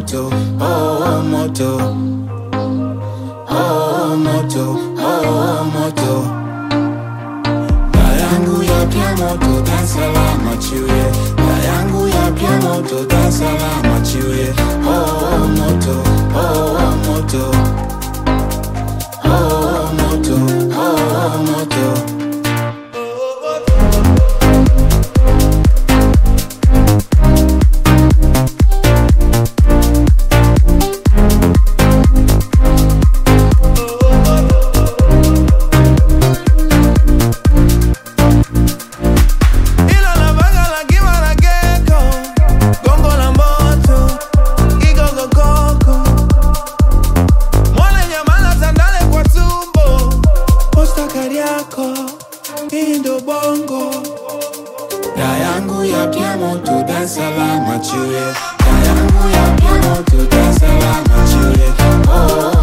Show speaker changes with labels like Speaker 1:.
Speaker 1: moto, oh moto, oh moto, oh moto. Dayangu ya pia moto, dan salama chiwe. Dayangu ya pia moto, dan salama chiwe. Oh moto, oh moto, oh moto, oh moto. Dayangu ya pia moto, dan salama chiwe. Dayangu ya pia moto, dan salama chiwe. Oh